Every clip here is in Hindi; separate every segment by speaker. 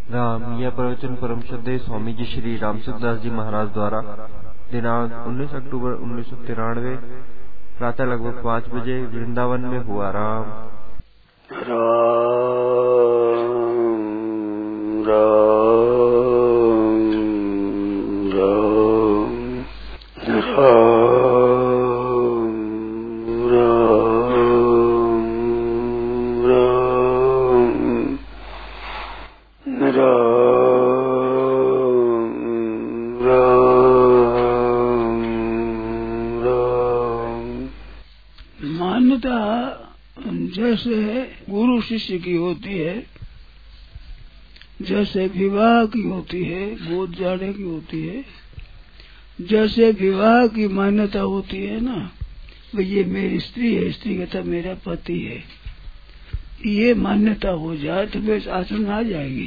Speaker 1: राम। यह प्रवचन परम श्रद्धेय स्वामी जी श्री रामसुखदास जी महाराज द्वारा दिनांक 19 अक्टूबर 1993 प्रातः लगभग 5 बजे वृंदावन में हुआ। राम
Speaker 2: जैसे गुरु शिष्य की होती है, जैसे विवाह की होती है, गोद जाने की होती है, जैसे विवाह की मान्यता होती है ना, भाई ये मेरी स्त्री है, स्त्री कहता मेरा पति है, ये मान्यता हो जाए तो फिर आचरण आ जाएगी।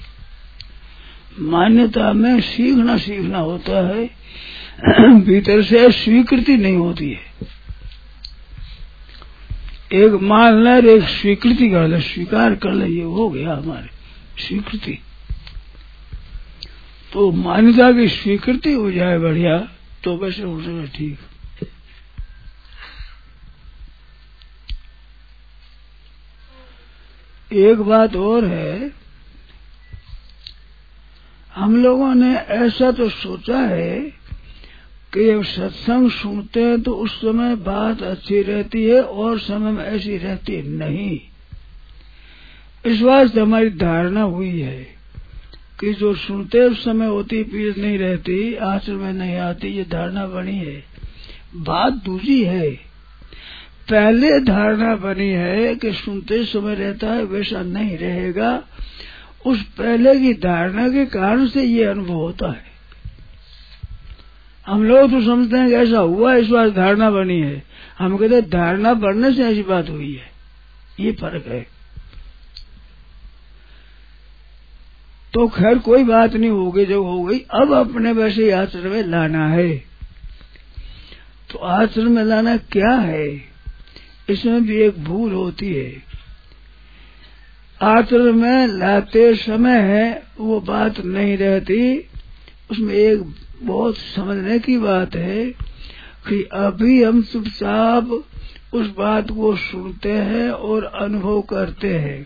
Speaker 2: मान्यता में सीखना होता है, भीतर से स्वीकृति नहीं होती है। एक मान ले, एक स्वीकृति कर ले, स्वीकार कर ले, ये हो गया हमारे स्वीकृति। तो मान्यता की स्वीकृति हो जाए बढ़िया, तो वैसे हो जाए ठीक। एक बात और है, हम लोगों ने ऐसा तो सोचा है कि जब सत्संग सुनते हैं तो उस समय बात अच्छी रहती है और समय में ऐसी रहती नहीं। इस वास्ते हमारी धारणा हुई है कि जो सुनते उस समय होती पीड़ नहीं रहती, आचरण में नहीं आती, ये धारणा बनी है। बात दूसरी है, पहले धारणा बनी है कि सुनते समय रहता है, वैसा नहीं रहेगा। उस पहले की धारणा के कारण से ये अनुभव होता है। हम लोग तो समझते हैं कि ऐसा हुआ, इस बात धारणा बनी है। हम कहते हैं धारणा बढ़ने से ऐसी बात हुई है, ये फर्क है। तो खैर कोई बात नहीं, हो गई जो हो गई। अब अपने वैसे आचरण में लाना है। तो आचरण में लाना क्या है, इसमें भी एक भूल होती है। आचरण में लाते समय है वो बात नहीं रहती। उसमें एक बहुत समझने की बात है कि अभी हम चुपचाप उस बात को सुनते हैं और अनुभव करते हैं,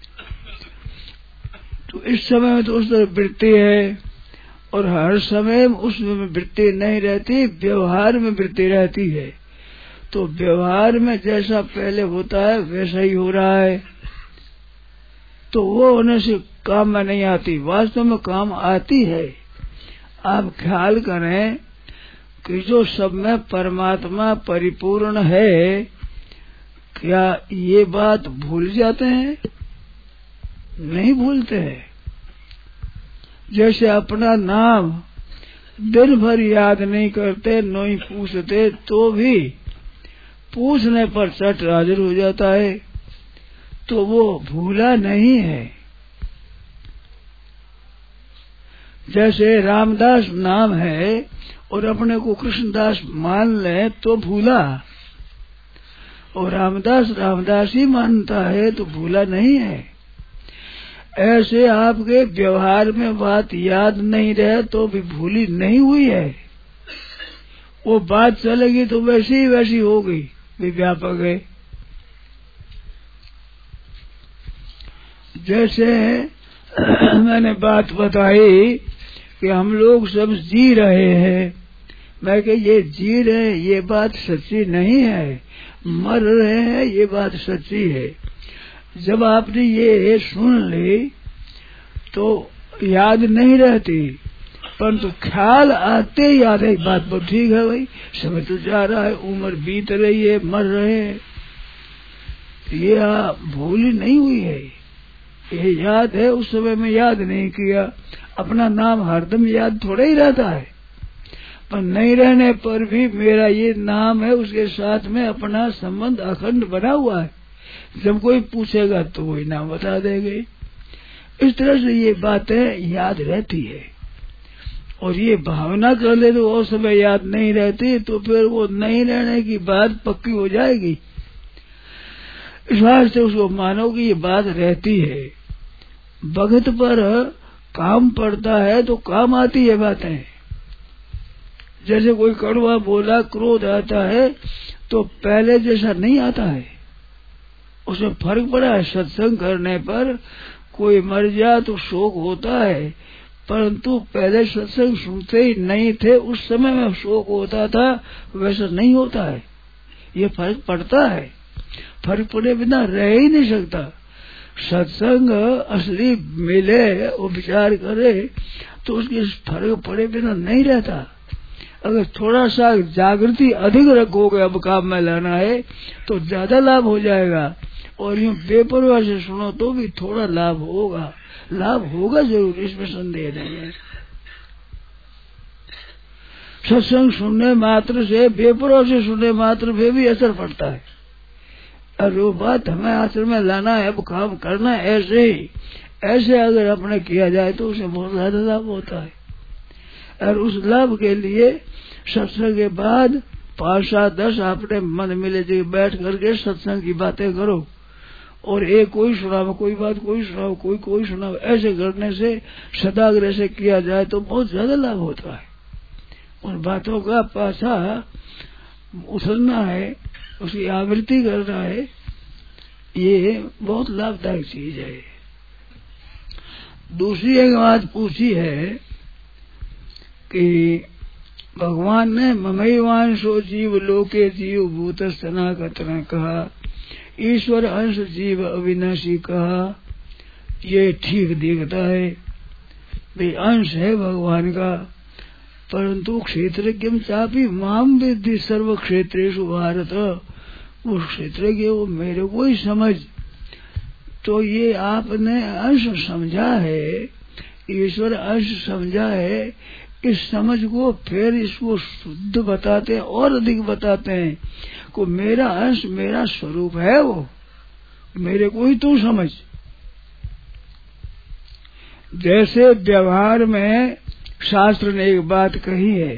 Speaker 2: तो इस समय में तो उस तरह वृत्ति है, और हर समय उसमें वृत्ति नहीं रहती, व्यवहार में वृत्ति रहती है। तो व्यवहार में जैसा पहले होता है वैसा ही हो रहा है, तो वो होने से काम में नहीं आती, वास्तव में काम आती है। आप ख्याल करें कि जो सब में परमात्मा परिपूर्ण है, क्या ये बात भूल जाते हैं? नहीं भूलते हैं। जैसे अपना नाम दिन भर याद नहीं करते, नहीं पूछते, तो भी पूछने पर चट हाजिर हो जाता है, तो वो भूला नहीं है। जैसे रामदास नाम है और अपने को कृष्णदास मान ले तो भूला, और रामदास ही मानता है तो भूला नहीं है। ऐसे आपके व्यवहार में बात याद नहीं रहे तो भी भूली नहीं हुई है। वो बात चलेगी तो वैसी हो गई, भी व्यापक है। जैसे मैंने बात बताई कि हम लोग सब जी रहे हैं, मैं कह ये जी रहे हैं ये बात सच्ची नहीं है, मर रहे हैं ये बात सच्ची है। जब आपने ये सुन ली तो याद नहीं रहती, परंतु ख्याल आते ही याद है, बात बहुत ठीक है भाई, समय तो जा रहा है, उम्र बीत रही है, मर रहे हैं, ये भूल नहीं हुई है, ये याद है। उस समय में याद नहीं किया। अपना नाम हरदम याद थोड़ा ही रहता है, पर नहीं रहने पर भी मेरा ये नाम है, उसके साथ में अपना संबंध अखंड बना हुआ है। जब कोई पूछेगा तो वही नाम बता देंगे। इस तरह से ये बातें याद रहती है, और ये भावना कर ले तो और समय याद नहीं रहती, तो फिर वो नहीं रहने की बात पक्की हो जाएगी। इस बात से उसको मानो कि ये बात रहती है। वक्त पर काम पड़ता है तो काम आती है बातें। जैसे कोई कड़वा बोला, क्रोध आता है तो पहले जैसा नहीं आता है, उसमें फर्क पड़ा है। सत्संग करने पर कोई मर जाए तो शोक होता है, परंतु पहले सत्संग सुनते ही नहीं थे उस समय में शोक होता था, वैसा नहीं होता है। ये फर्क पड़ता है, फर्क पड़े बिना रह ही नहीं सकता। सत्संग असली मिले और विचार करे तो उसकी फर्क पड़े बिना नहीं रहता। अगर थोड़ा सा जागृति अधिक रखोगे, अब काम में लाना है तो ज्यादा लाभ हो जाएगा, और यूँ बेपरवाह से सुनो तो भी थोड़ा लाभ होगा, लाभ होगा जरूर, इसमें संदेह नहीं है। सत्संग सुनने मात्र से, बेपरवाह से सुनने मात्र से भी असर पड़ता है। और वो बात हमें आश्रम में लाना है, अब काम करना है, ऐसे अगर अपने किया जाए तो उसे बहुत ज्यादा लाभ होता है। और उस लाभ के लिए सत्संग के बाद 5, 7, 10 अपने मन मिले जगह बैठ करके सत्संग की बातें करो, और एक कोई सुनाओ, कोई बात कोई सुनाओ, कोई सुनाओ, ऐसे करने से सदाग्रह से किया जाए तो बहुत ज्यादा लाभ होता है। उन बातों का पाछा उछलना है, उसकी आवृत्ति करना है, ये बहुत लाभदायक चीज है। दूसरी एक बात पूछी है कि भगवान ने ममैवांशो जीव लोके जीव भूत सनातन कहा, ईश्वर अंश जीव अविनाशी कहा। ये ठीक दिखता है, भाई अंश है भगवान का, परंतु क्षेत्रज्ञ चापी माम विद्धि सर्व क्षेत्रेषु भारत, वो क्षेत्रज्ञ वो मेरे को ही समझ। तो ये आपने अंश समझा है, ईश्वर अंश समझा है, इस समझ को फिर इसको शुद्ध बताते हैं और अधिक बताते हैं को मेरा अंश मेरा स्वरूप है, वो मेरे को ही तू समझ। जैसे व्यवहार में शास्त्र ने एक बात कही है,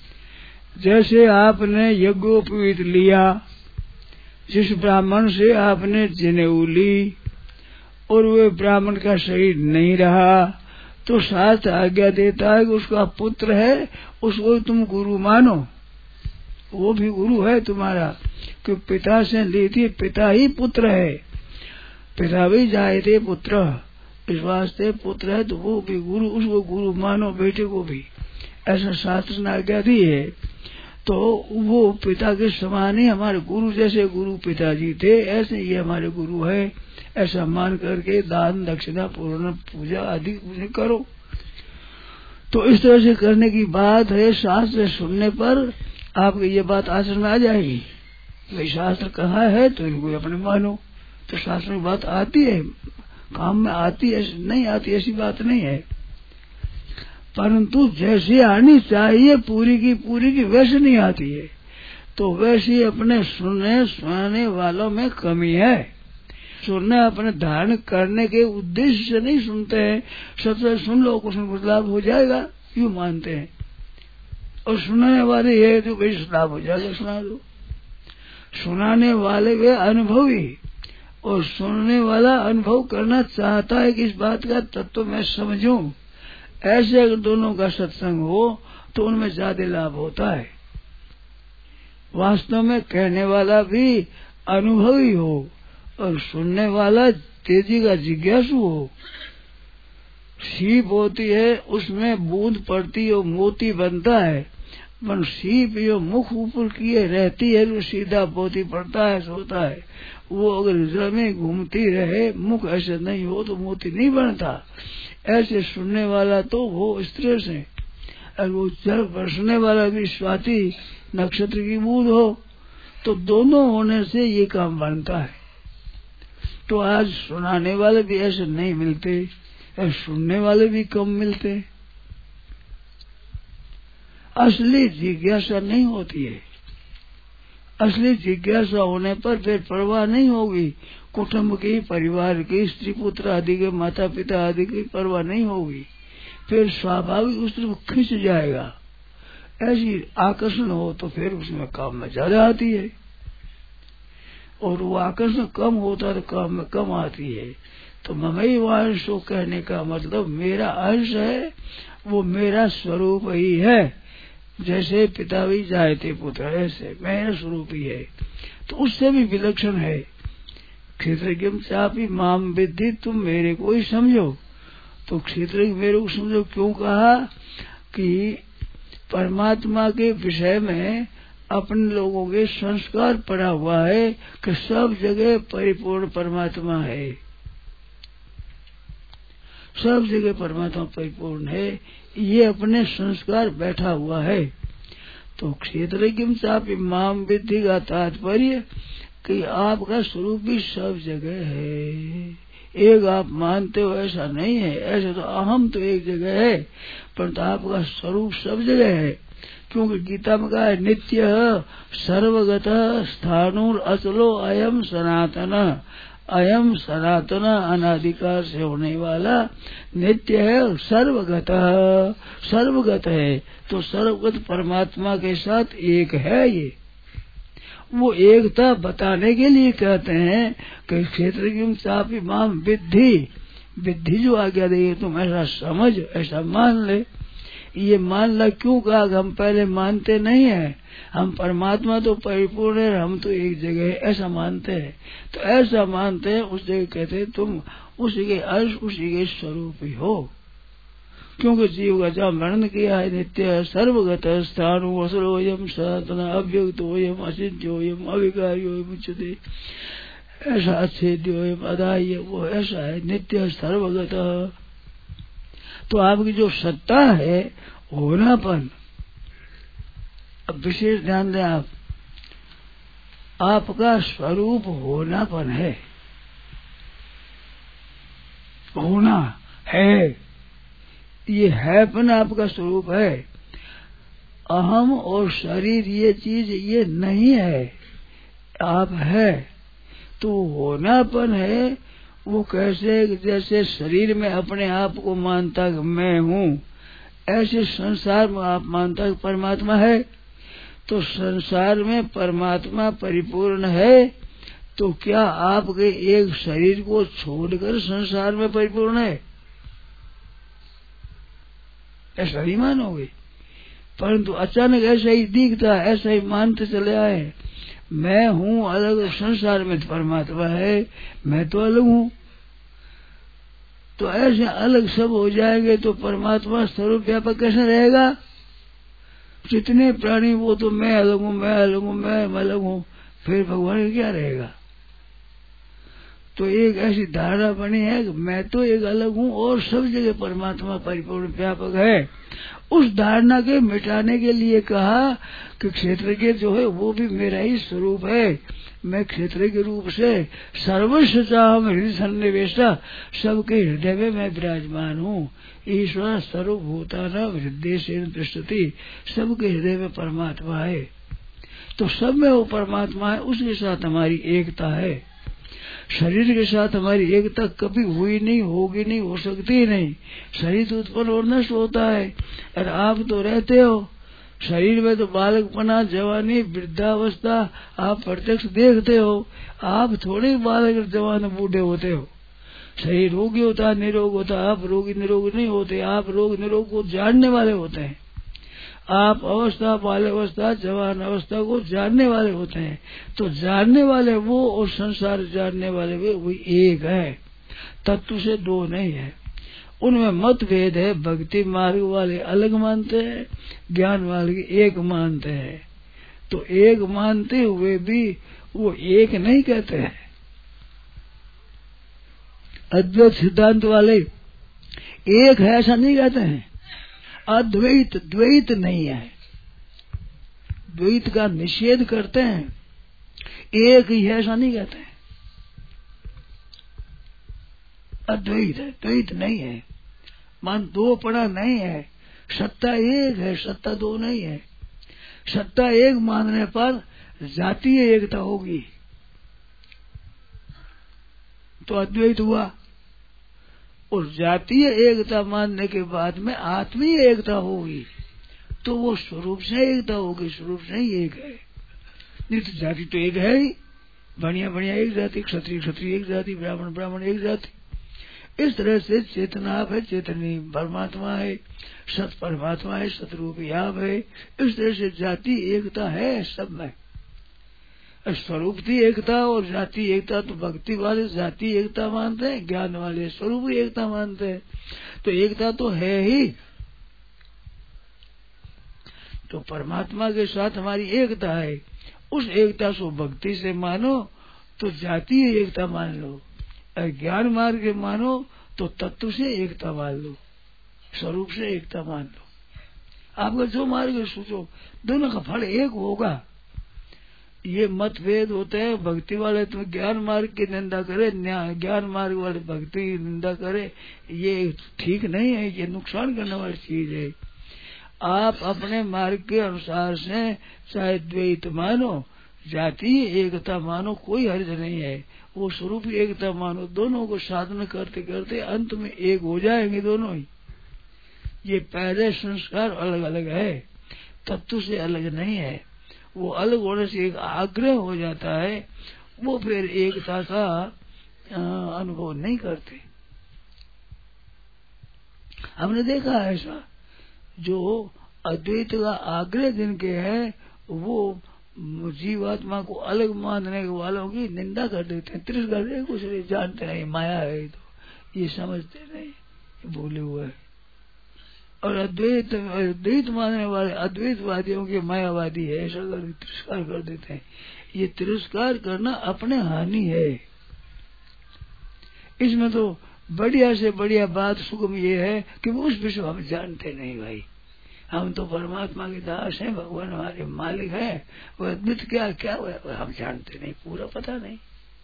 Speaker 2: जैसे आपने यज्ञोपवीत लिया, जिस ब्राह्मण से आपने जनेऊ ली और वे ब्राह्मण का शरीर नहीं रहा, तो शास्त्र आज्ञा देता है कि उसका पुत्र है, उसको तुम गुरु मानो, वो भी गुरु है तुम्हारा, कि पिता से ली थी, पिता ही पुत्र है, पिता भी जाए थे पुत्र, इस वास्ते पुत्र है तो वो भी गुरु, उसको गुरु मानो, बेटे को भी, ऐसा शास्त्र ने आज्ञा दी है। तो वो पिता के समान ही हमारे गुरु, जैसे गुरु पिताजी थे ऐसे ये हमारे गुरु है, ऐसा मान करके दान दक्षिणा पूर्ण पूजा आदि करो। तो इस तरह से करने की बात है। शास्त्र सुनने पर आपको ये बात आचरण में आ जाएगी, भाई शास्त्र कहा है तो इनको अपने मानो। तो शास्त्र की बात आती है, काम में आती है, नहीं आती ऐसी बात नहीं है, परंतु जैसे आनी चाहिए पूरी की वैसे नहीं आती है। तो वैसे अपने सुनने वालों में कमी है। सुनने अपने धारण करने के उद्देश्य से नहीं सुनते हैं, सबसे सुन लो कुछ लाभ हो जाएगा यूँ मानते हैं, और सुनाने वाले ये तो भाई लाभ हो जाएगा सुना दो। सुनाने वाले वे अनुभवी, और सुनने वाला अनुभव करना चाहता है कि इस बात का तत्व मैं समझूं। ऐसे अगर दोनों का सत्संग हो तो उनमें ज्यादा लाभ होता है। वास्तव में कहने वाला भी अनुभवी हो और सुनने वाला तेजी का जिज्ञासु हो। सीप होती है, उसमें बूंद पड़ती है, मोती बनता है, पर सीप जो मुख ऊपर किए रहती है तो सीधा मोती पड़ता है, सोता है। वो अगर जल में घूमती रहे, मुख ऐसे नहीं हो तो मोती नहीं बनता। ऐसे सुनने वाला तो वो इस तरह से, और वो जल बरसने वाला भी स्वाति नक्षत्र की बूंद हो, तो दोनों होने से ये काम बनता है। तो आज सुनाने वाले भी ऐसे नहीं मिलते और सुनने वाले भी कम मिलते। असली जिज्ञासा नहीं होती है। असली जिज्ञासा होने पर फिर परवाह नहीं होगी, कुटुंब की, परिवार की, स्त्री पुत्र आदि के, माता पिता आदि की परवाह नहीं होगी, फिर स्वाभाविक उस तरफ खिंच जाएगा। ऐसी आकर्षण हो तो फिर उसमें काम में ज्यादा आती है, और वो आकर्षण कम होता तो काम में कम आती है। तो ममई वांशो कहने का मतलब मेरा अंश है, वो मेरा स्वरूप ही है। जैसे पिता भी जायते पुत्र, ऐसे मेरा स्वरूप ही है, तो उससे भी विलक्षण है। क्षेत्रज्ञ चापी माम विद्धि, तुम मेरे को ही समझो। तो क्षेत्र मेरे को समझो क्यों कहा कि परमात्मा के विषय में अपने लोगों के संस्कार पड़ा हुआ है कि सब जगह परिपूर्ण परमात्मा है, सब जगह परमात्मा परिपूर्ण है, ये अपने संस्कार बैठा हुआ है। तो क्षेत्रज्ञ चापी माम विद्धि का तात्पर्य कि आपका स्वरूप भी सब जगह है। एक आप मानते हो ऐसा नहीं है, ऐसे तो अहम तो एक जगह है, परंतु आपका स्वरूप सब जगह है। क्योंकि गीता में कहा है नित्य सर्वगत स्थानुर अचलो अयम सनातन, अयम सनातन अनादिकाल से होने वाला नित्य है, सर्वगत, सर्वगत है। तो सर्वगत परमात्मा के साथ एक है। ये वो एकता बताने के लिए कहते हैं कि क्षेत्र की चापी माम विद्धि, विद्धि जो आज्ञा देगी तुम ऐसा समझ, ऐसा मान ले। ये मान ला क्यों कहा कि हम पहले मानते नहीं है, हम परमात्मा तो परिपूर्ण है, हम तो एक जगह है, ऐसा मानते हैं। तो ऐसा मानते हैं, उस जगह कहते हैं तुम उसी के अंश, उसी के स्वरूप ही हो। क्योंकि जीव का जहाँ वर्णन किया है नित्य सर्वगत स्थान वसलोयम सनातन अव्यक्तोयम अचिन्त्योयम अविकार्योयम उच्यते, ऐसा अच्छेद्योयम अदाह्य, वो ऐसा है नित्य सर्वगत। तो आपकी जो सत्ता है होनापन, अब विशेष ध्यान दें आप, आपका स्वरूप होनापन है, होना है, ये हैपन आपका स्वरूप है। अहम और शरीर ये चीज ये नहीं है, आप है। तो होनापन है वो कैसे, जैसे शरीर में अपने आप को मानता कि मैं हूँ, ऐसे संसार में आप मानता कि परमात्मा है। तो संसार में परमात्मा परिपूर्ण है, तो क्या आपके एक शरीर को छोड़कर संसार में परिपूर्ण है? ऐसा ही मानोगे। परंतु अचानक ऐसा ही दिखता है, ऐसा ही मानते चले आए मैं हूँ अलग, संसार में परमात्मा है, मैं तो अलग हूँ। तो ऐसे अलग सब हो जाएंगे तो परमात्मा स्वरूप व्यापक कैसे रहेगा? जितने प्राणी वो तो मैं अलग हूँ, मैं अलग हूँ, मैं अलग हूँ, फिर भगवान क्या रहेगा? तो एक ऐसी धारणा बनी है कि मैं तो एक अलग हूँ और सब जगह परमात्मा परिपूर्ण व्यापक है। उस धारणा के मिटाने के लिए कहा कि क्षेत्र के जो है वो भी मेरा ही स्वरूप है। मैं क्षेत्र के रूप से सर्वस्व चाहम हृदय सन्निवेशा, सबके हृदय में मैं विराजमान हूँ। ईश्वर सर्वभूतानां हृदयेन तिष्ठति, सबके हृदय में परमात्मा है। तो सब में वो परमात्मा है, उसके साथ हमारी एकता है। शरीर के साथ हमारी एकता कभी हुई नहीं, होगी नहीं, हो सकती नहीं। शरीर तो उत्पन्न और नष्ट होता है, और आप तो रहते हो शरीर में, तो बालकपना, जवानी, वृद्धावस्था आप प्रत्यक्ष देखते हो। आप थोड़े बालक, जवान, बूढ़े होते हो। शरीर रोगी होता है, निरोग होता है, आप रोगी निरोग नहीं होते। आप रोग निरोग को जानने वाले होते हैं। आप अवस्था, बाल्यावस्था, जवान अवस्था को जानने वाले होते हैं। तो जानने वाले वो और संसार जानने वाले वो एक है, तत्व से दो नहीं है। उनमें मतभेद है। भक्ति मार्ग वाले अलग मानते हैं, ज्ञान वाले एक मानते हैं। तो एक मानते हुए भी वो एक नहीं कहते हैं। अद्वैत सिद्धांत वाले एक है ऐसा नहीं कहते हैं। अद्वैत द्वैत नहीं है, द्वैत का निषेध करते हैं। एक ही है ऐसा नहीं कहते हैं। अद्वैत है, द्वैत नहीं है। मान दो पड़ा नहीं है, सत्ता एक है, सत्ता दो नहीं है। सत्ता एक मानने पर जातीय एकता होगी तो अद्वैत हुआ, और जातीय एकता मानने के बाद में आत्मीय एकता होगी तो वो स्वरूप से एकता होगी, स्वरूप से ही एक है। नहीं तो जाति तो एक है ही, बढ़िया बढ़िया एक जाति, क्षत्रिय क्षत्रिय एक जाति, ब्राह्मण ब्राह्मण एक जाति। इस तरह से चेतना आप है, चेतनी परमात्मा है, सत परमात्मा है, सतरूपी आप है। इस तरह से जाति एकता है सब में। स्वरूप की एकता और जाति एकता, तो भक्ति वाले जाति एकता मानते हैं, ज्ञान वाले स्वरूप एकता मानते हैं। तो एकता तो है ही। तो परमात्मा के साथ हमारी एकता है, उस एकता को भक्ति से मानो तो जातीय एकता मान लो, और ज्ञान मार्ग के मानो तो तत्व से एकता मान लो, स्वरूप से एकता मान लो। आपका जो मार्ग सोचो, दोनों का फल एक होगा। ये मतभेद होते हैं, भक्ति वाले तो ज्ञान मार्ग की निंदा करे, ज्ञान मार्ग वाले भक्ति की निंदा करे, ये ठीक नहीं है, ये नुकसान करने वाली चीज है। आप अपने मार्ग के अनुसार से चाहे द्वैत मानो, जातीय एकता मानो, कोई हर्ज नहीं है। वो स्वरूप एकता मानो, दोनों को साधन करते करते अंत में एक हो जाएंगे दोनों ही। ये पहले संस्कार अलग अलग है, तत्व से अलग नहीं है। वो अलग होने से एक आग्रह हो जाता है, वो फिर एकता का अनुभव नहीं करते। हमने देखा ऐसा, जो अद्वैत का आग्रह जिनके है, वो जीवात्मा को अलग मानने वालों की निंदा कर देते हैं, तिरस्कार करते हैं। कुछ नहीं जानते नहीं, माया है, तो ये समझते नहीं, भूले हुए। और अद्वैत मानने वाले अद्वैतवादियों के मायावादी है, ऐसा कर तिरस्कार कर देते हैं। ये तिरस्कार करना अपने हानि है। इसमें तो बढ़िया से बढ़िया बात सुगम ये है कि उस विषय हम जानते नहीं भाई। हम तो परमात्मा के दास हैं, भगवान हमारे मालिक हैं, वो अद्भुत क्या क्या हम जानते नहीं, पूरा पता नहीं।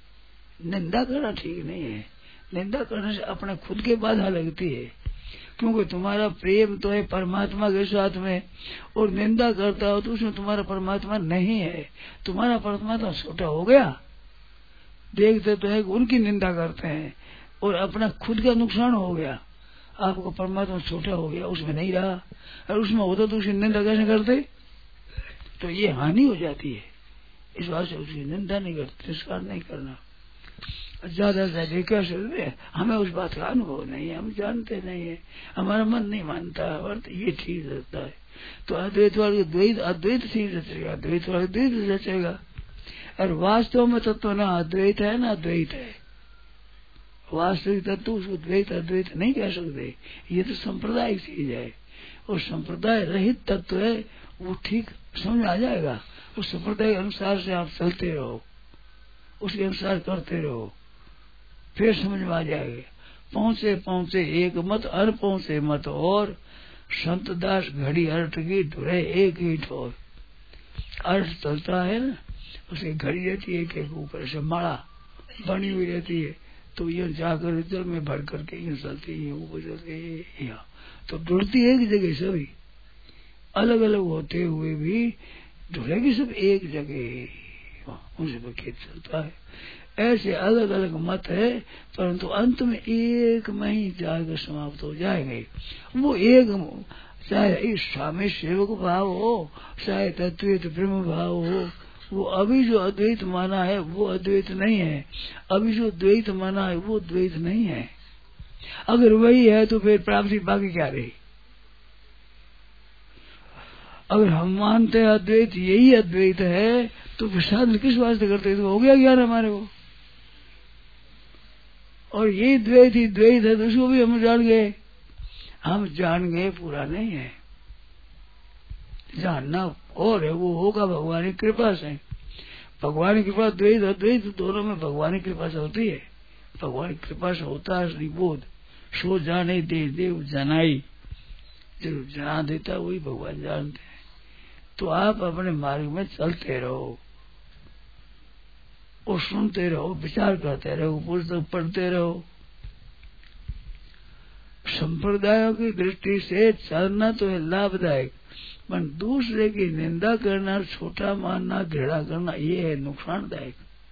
Speaker 2: निंदा करना ठीक नहीं है, निंदा करने से अपने खुद के बाधा लगती है, क्योंकि तुम्हारा प्रेम तो है परमात्मा के साथ में, और निंदा करता हो तो उसमें तुम्हारा परमात्मा नहीं है, तुम्हारा परमात्मा छोटा हो गया। देखते तो है कि उनकी निंदा करते हैं और अपना खुद का नुकसान हो गया। आपको परमात्मा छोटा हो गया, उसमें नहीं रहा, और उसमें होता तो उसकी निंदा कैसे करते? तो ये हानि हो जाती है। इस बात से उसकी निंदा नहीं करते, तिरस्कार नहीं करना। ज्यादा से क्या सोचते, हमें उस बात का अनुभव नहीं है, हम जानते नहीं है, हमारा मन नहीं मानता, और ये ठीक रहता है। तो अद्वैत वाले द्वैत अद्वैत ठीक रचेगा, द्वैत वाले द्वैत रचेगा। और वास्तव में तत्व ना अद्वैत है ना द्वैत है। वास्तविक तत्व उसको द्वैत अद्वैत नहीं कह सकते, ये तो सांप्रदायिक चीज है। और संप्रदाय रहित तत्व है, वो ठीक समझ आ जाएगा। उस संप्रदाय के अनुसार से आप चलते रहो, उसके अनुसार करते रहो, फिर समझ में आ जाएगा। पहुँचे पहुँचे एक मत, अर पहुँचे मत और, संत दास घड़ी अर्थ की ढुरे एक ही ठोर। अर्थ चलता है ना, उसकी घड़ी रहती है, एक ऊपर से माला बनी हुई रहती है, तो ये जाकर जल में भर करके ये चलती है, ऊपर चलती है, यहाँ तो ढुलती एक जगह, सभी अलग अलग होते हुए भी ढुलेगी सब एक जगह, उनसे पर खेत चलता है। ऐसे अलग अलग मत है, परंतु अंत में एक में ही जाकर समाप्त हो जाएंगे। वो एक, चाहे इस स्वामी सेवक भाव हो, चाहे तत्वित ब्रह्म भाव हो, वो अभी जो अद्वैत माना है वो अद्वैत नहीं है, अभी जो द्वैत माना है वो द्वैत नहीं है। अगर वही है तो फिर प्राप्ति बाकी क्या रही? अगर हम मानते हैं अद्वैत यही अद्वैत है, तो फिर साधन किस वास्ते करते? तो हो गया ज्ञान हमारे को। और ये द्वैत ही द्वैत है, तो उसको भी हम जान गए। हम जान गए पूरा नहीं है, जानना और है, वो होगा भगवान की कृपा से। भगवान की कृपा द्वैत अद्वैत दोनों में भगवान की कृपा से होती है। भगवान की कृपा से होता है निबोध, सो जाने दे देव जनाई, जो जना देता है वही भगवान जानते हैं। तो आप अपने मार्ग में चलते रहो और सुनते रहो, विचार करते रहो, पुस्तक पढ़ते रहो। संप्रदायों की दृष्टि से चलना तो है लाभदायक, पर दूसरे की निंदा करना, छोटा मानना, घृणा करना, ये है नुकसानदायक।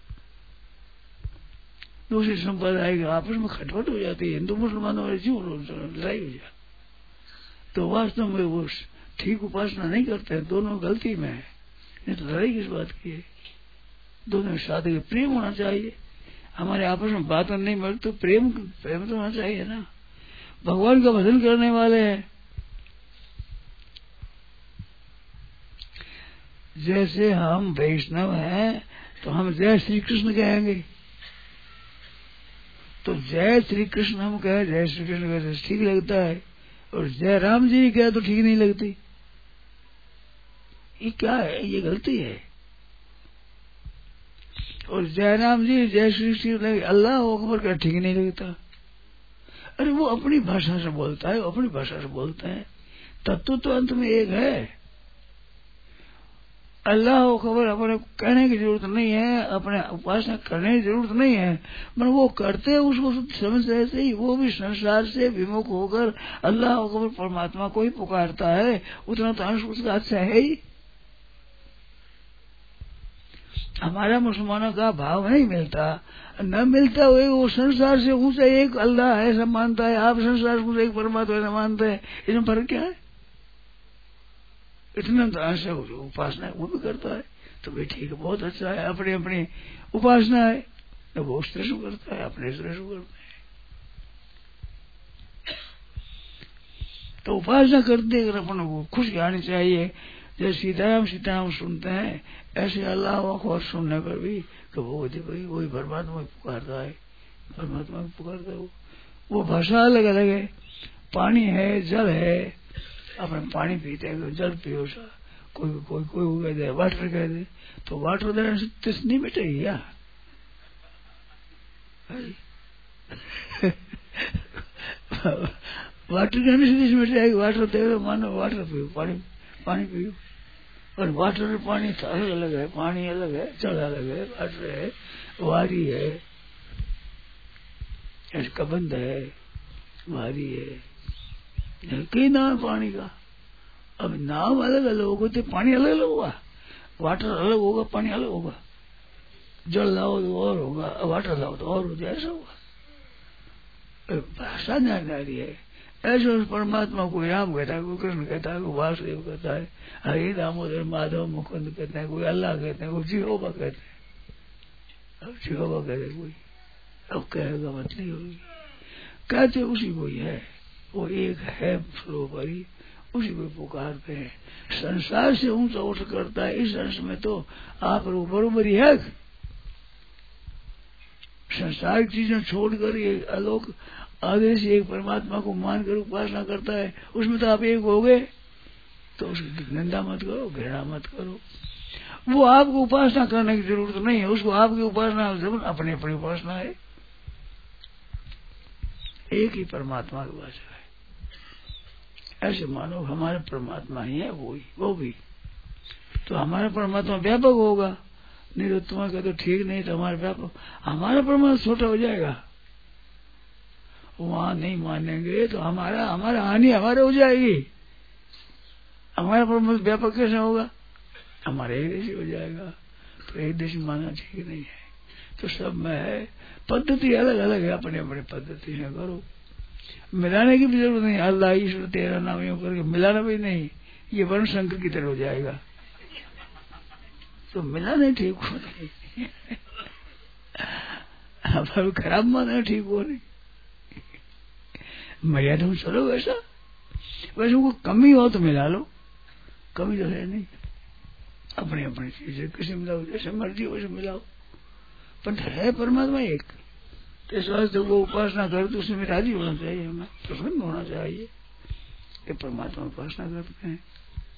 Speaker 2: दूसरे संप्रदाय के आपस में खटपट हो जाती है, हिंदू मुसलमानों वाले जीव लड़ाई हो जाती, तो वास्तव में वो ठीक उपासना नहीं करते, दोनों गलती में है। नहीं तो लड़ाई किस बात की है? दोनों साथ के प्रेम होना चाहिए। हमारे आपस में बात नहीं मिल तो प्रेम प्रेम तो होना चाहिए ना। भगवान का भजन करने वाले हैं। जैसे हम वैष्णव हैं तो हम जय श्री कृष्ण कहेंगे, तो जय श्री कृष्ण हम कहे, जय श्री कृष्ण कहे तो ठीक लगता है, और जय राम जी कहे तो ठीक नहीं लगती। ये क्या है? ये गलती है। और जय राम जी जय श्री कृष्ण अल्लाह अकबर का ठीक नहीं लगता। अरे वो अपनी भाषा से बोलता है, अपनी भाषा से बोलते हैं, तत्व तो अंत में एक है। अल्लाह अकबर अपने कहने की जरूरत नहीं है, अपने उपासना करने की जरूरत नहीं है, पर वो करते हैं उसको समझ रहे थे। वो भी संसार से विमुख होकर अल्लाह अकबर परमात्मा को ही पुकारता है, उतना तो अंश उसका अच्छा है ही। हमारा मुसलमानों का भाव नहीं मिलता, न मिलता हुए वो संसार से ऊंचा एक अल्लाह है सब मानता है, आप संसार से एक परमात्मा ऐसा मानते हैं, इसमें फर्क क्या है? इतना तो ऐसा उपासना वो भी करता है तो भी ठीक है, बहुत अच्छा है, अपनी अपनी उपासना है, तो वो उस तरह से करता है, अपने तरह से करते हैं। तो उपासना करते अगर अपन को खुशी आनी चाहिए। जैसे सीताराम सीताराम सुनते हैं, ऐसे अल्लाह अकबर सुनने पर भी तो वो भाई वही परमात्मा पुकारता है, परमात्मा पुकारता है। वो भाषा अलग अलग है। पानी है, जल है, अपने पानी पीते हैं, जल पियो सा, कोई कोई कोई कह दे वाटर कह दे, तो वाटर देने से तिस नहीं मिटेगी क्या? वाटर कहने से तिस मिट जाएगी। वाटर दे दो, मानो वाटर पियो, पानी पियो। और वाटर और पानी अलग अलग है, पानी अलग है, जल अलग है, वाटर है, वारी है, कबंध है, वारी है, कई नाम पानी का। अब नाम अलग अलग होगा तो पानी अलग अलग होगा, वाटर अलग होगा, पानी अलग होगा। जल लाओ तो और होगा, वाटर लाओ तो और हो जाए, ऐसा होगा। भाषा जानकारी है। ऐसे उस परमात्मा को राम कहता है, कोई कृष्ण कहता है, कोई वासुदेव कहता है, हरि दामोदर माधव मुकुंद कहते हैं, कोई अल्लाह कहते हैं, कोई जिहोवा कहते हैं। अब जिहोवा कहते कोई, अब कहेगा मत नहीं होगी, कहते उसी को ही है, वो एक है सर्वोपरि, उसी को पुकारते हैं। संसार से ऊंचा उठ करता है, इस अंश में तो आप बरोबरी है। संसार की चीजें छोड़कर ये अलौक आदेश एक परमात्मा को मानकर उपासना करता है, उसमें तो आप एक हो गए। तो उसकी निंदा मत करो, घृणा मत करो। वो आपको उपासना करने की जरूरत नहीं है, उसको आपकी उपासना जरूर अपनी अपनी उपासना है। एक ही परमात्मा की उपासना है। ऐसे मानो हमारे परमात्मा ही है, वो भी तो हमारा परमात्मा व्यापक होगा। नहीं तो तुम्हारा कहते ठीक नहीं, तो हमारा व्यापक, हमारा परमात्मा छोटा हो जाएगा। वहां नहीं मानेंगे तो हमारा हानि हमारे हो जाएगी। हमारा परमात्मा व्यापक कैसे होगा? हमारे एक देशी हो जाएगा। तो एक देशी मानना ठीक नहीं है। तो सब में है, पद्धति अलग अलग है, अपने अपने पद्धति है करो। मिलाने की भी जरूरत नहीं। अल्लाह ईश्वर तेरा नाम यूं करके मिलाना भी नहीं, ये वर्ण शंकर की तरह हो जाएगा। तो मिलाने ठीक हो नहीं, अब खराब माना ठीक हो नहीं। मर्यादा में चलो, वैसे को कमी हो तो मिला लो, कमी तो है नहीं। अपनी अपनी चीजें किसी मिलाओ, जैसे मर्जी वैसे मिलाओ, पर है परमात्मा एक। तो इस वास्ते वो उपासना करे तो उसमें राजी होना चाहिए, हमें प्रसन्न होना चाहिए कि परमात्मा उपासना करते हैं।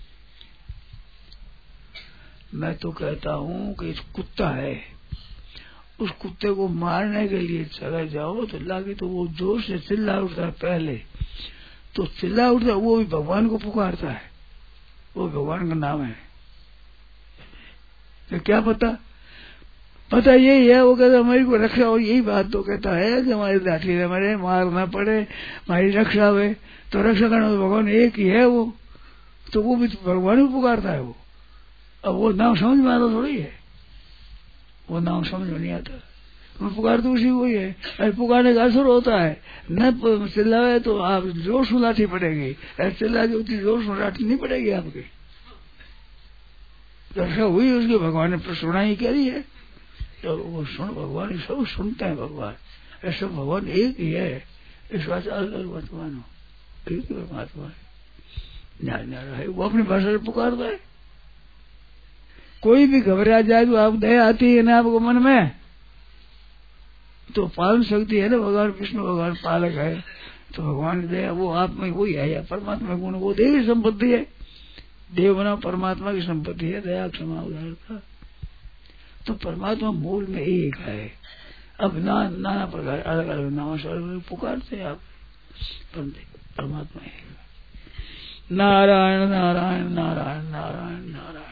Speaker 2: मैं तो कहता हूँ कि कुत्ता है, उस कुत्ते को मारने के लिए चले जाओ तो लागे तो वो जोर से चिल्ला उठता है। पहले तो चिल्ला उठता है, वो भी भगवान को पुकारता है, वो भगवान का नाम है। तो क्या पता यही है। वो कहता हमारी को रक्षा हो, यही बात तो कहता है कि हमारी लाठी हमारे मार ना पड़े, हमारी रक्षा हुए। तो रक्षा करना तो भगवान एक ही है वो, तो वो भी तो भगवान को पुकारता है। वो अब वो नाम समझ में आता थोड़ी है, वो नाम समझ में नहीं आता। वो पुकार तो उसी को ही है। अरे पुकारने का असर होता है, न चिल्लावे तो आप जोर से लाठी पड़ेगी, चिल्ला के उतनी जोर से लाठी नहीं पड़ेगी आपकी। रक्षा हुई उसकी, भगवान ने सुनाई करी है। तो वो सुन भगवान ही सब सुनते हैं भगवान, ऐसा भगवान एक ही है, इस बात अलग मत मानो, एक ही परमात्मा है, न्यारा है, वो अपनी भाषा से पुकारता है। कोई भी घबरा जाए तो आप दया आती है ना आपको मन में, तो पालन शक्ति है ना, भगवान विष्णु भगवान पालक है, तो भगवान दया वो आप में वही है, या परमात्मा गुण वो देवी संपत्ति है, देव बना परमात्मा की संपत्ति है, दया क्षमा उदारता। तो परमात्मा मूल में एक है। अब नाना प्रकार अलग अलग नामों से अलग पुकारते आप, परमात्मा एक। नारायण नारायण नारायण नारायण नारायण।